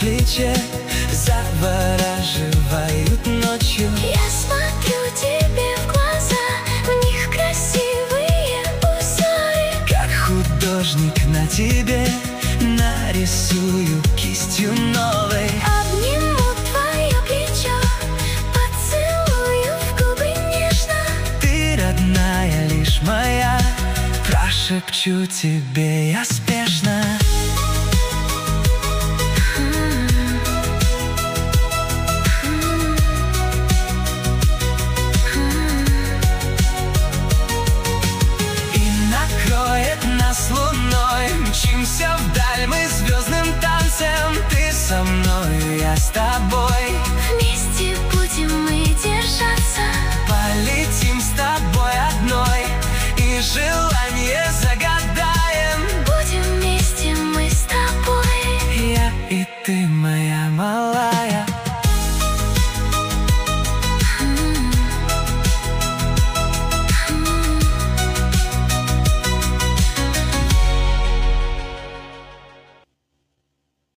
плече завораживают ночью. Я смотрю тебе в глаза, в них красивые узоры. Как художник на тебе нарисую кистью новой. Обниму твое плечо, поцелую в губы нежно. Ты родная, лишь моя, прошепчу тебе я спешно. С луной мчимся вдаль мы звездным танцем. Ты со мною, я с тобой. Вместе будем мы держаться. Полетим с тобой одной и желание загадаем. Будем вместе мы с тобой. Я и ты.